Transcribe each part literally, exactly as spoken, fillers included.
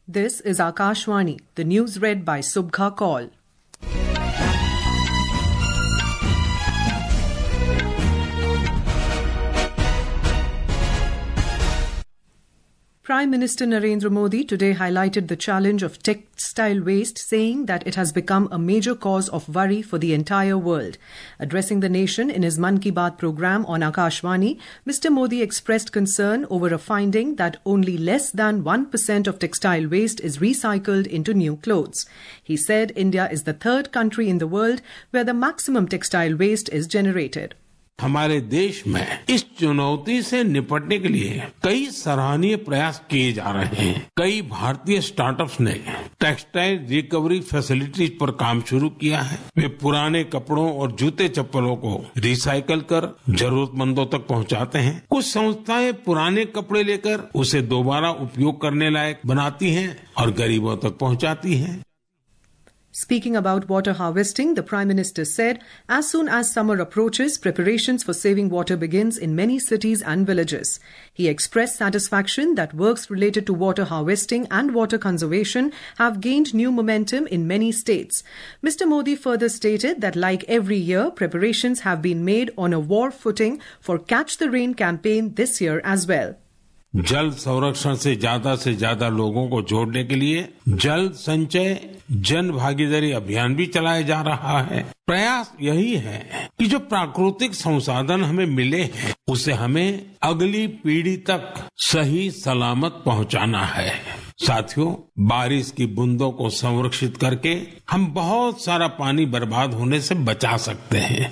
This is Akashvani, the news read by Subha Kaul. Prime Minister Narendra Modi today highlighted the challenge of textile waste, saying that it has become a major cause of worry for the entire world. Addressing the nation in his Mann Ki Baat program on Akashvani, Mister Modi expressed concern over a finding that only less than one percent of textile waste is recycled into new clothes. He said India is the third country in the world where the maximum textile waste is generated. हमारे देश में इस चुनौती से निपटने के लिए कई सराहनीय प्रयास किए जा रहे हैं। कई भारतीय स्टार्टअप्स ने टेक्सटाइल रिकवरी फैसिलिटीज पर काम शुरू किया है। वे पुराने कपड़ों और जूते चप्पलों को रिसाइकल कर जरूरतमंदों तक पहुंचाते हैं। कुछ संस्थाएं पुराने कपड़े लेकर उसे दोबारा उपयोग करने लायक बनाती हैं और गरीबों तक पहुंचाती हैं। Speaking about water harvesting, the Prime Minister said, as soon as summer approaches, preparations for saving water begins in many cities and villages. He expressed satisfaction that works related to water harvesting and water conservation have gained new momentum in many states. Mister Modi further stated that like every year, preparations have been made on a war footing for Catch the Rain campaign this year as well. जल संरक्षण से ज्यादा से ज्यादा लोगों को जोड़ने के लिए जल संचय जन भागीदारी अभियान भी चलाया जा रहा है। प्रयास यही है कि जो प्राकृतिक संसाधन हमें मिले हैं उसे हमें अगली पीढ़ी तक सही सलामत पहुंचाना है। साथियों, बारिश की बूंदों को संरक्षित करके हम बहुत सारा पानी बर्बाद होने से बचा सकते हैं।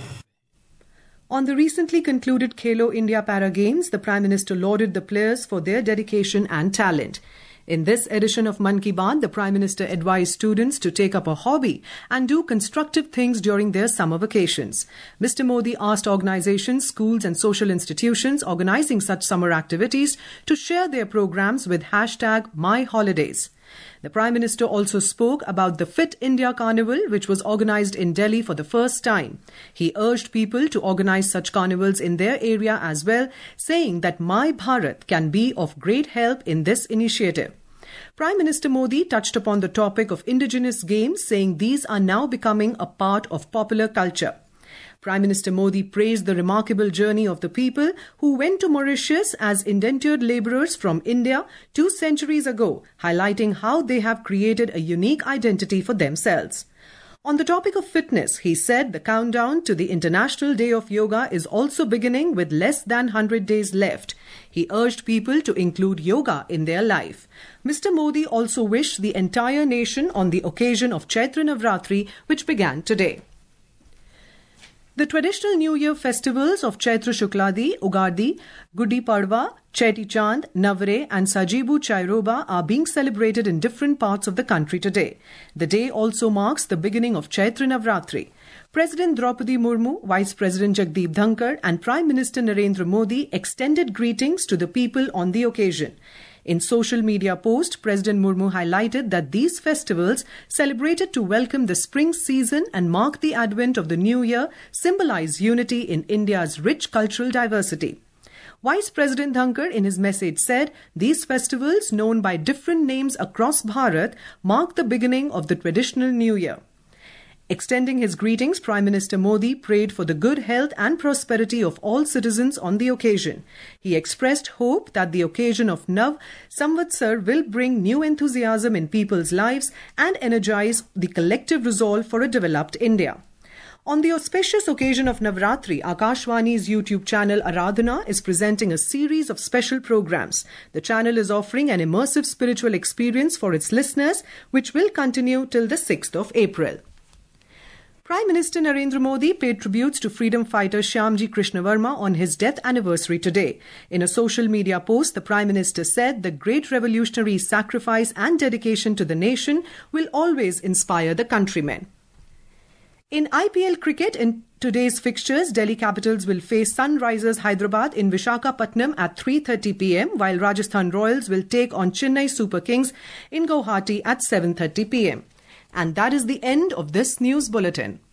On the recently concluded Khelo India Para Games, the Prime Minister lauded the players for their dedication and talent. In this edition of Mann Ki Baat, the Prime Minister advised students to take up a hobby and do constructive things during their summer vacations. Mister Modi asked organizations, schools and social institutions organizing such summer activities to share their programs with hashtag MyHolidays. The Prime Minister also spoke about the Fit India Carnival, which was organized in Delhi for the first time. He urged people to organize such carnivals in their area as well, saying that My Bharat can be of great help in this initiative. Prime Minister Modi touched upon the topic of indigenous games, saying these are now becoming a part of popular culture. Prime Minister Modi praised the remarkable journey of the people who went to Mauritius as indentured labourers from India two centuries ago, highlighting how they have created a unique identity for themselves. On the topic of fitness, he said the countdown to the International Day of Yoga is also beginning with less than one hundred days left. He urged people to include yoga in their life. Mister Modi also wished the entire nation on the occasion of Chaitra Navratri, which began today. The traditional New Year festivals of Chaitra Shukladi, Ugadi, Gudi Padwa, Cheti Chand, Navre and Sajibu Chairoba are being celebrated in different parts of the country today. The day also marks the beginning of Chaitra Navratri. President Draupadi Murmu, Vice President Jagdeep Dhankar and Prime Minister Narendra Modi extended greetings to the people on the occasion. In social media post, President Murmu highlighted that these festivals, celebrated to welcome the spring season and mark the advent of the new year, symbolize unity in India's rich cultural diversity. Vice President Dhankar in his message said, these festivals, known by different names across Bharat, mark the beginning of the traditional new year. Extending his greetings, Prime Minister Modi prayed for the good health and prosperity of all citizens on the occasion. He expressed hope that the occasion of Nav Samvatsar will bring new enthusiasm in people's lives and energize the collective resolve for a developed India. On the auspicious occasion of Navratri, Akashvani's YouTube channel Aradhana is presenting a series of special programs. The channel is offering an immersive spiritual experience for its listeners, which will continue till the sixth of April. Prime Minister Narendra Modi paid tributes to freedom fighter Shyamji Krishna Verma on his death anniversary today. In a social media post, the Prime Minister said the great revolutionary's sacrifice and dedication to the nation will always inspire the countrymen. In I P L cricket, in today's fixtures, Delhi Capitals will face Sunrisers Hyderabad in Visakhapatnam at three thirty p m, while Rajasthan Royals will take on Chennai Super Kings in Guwahati at seven thirty p m. And that is the end of this news bulletin.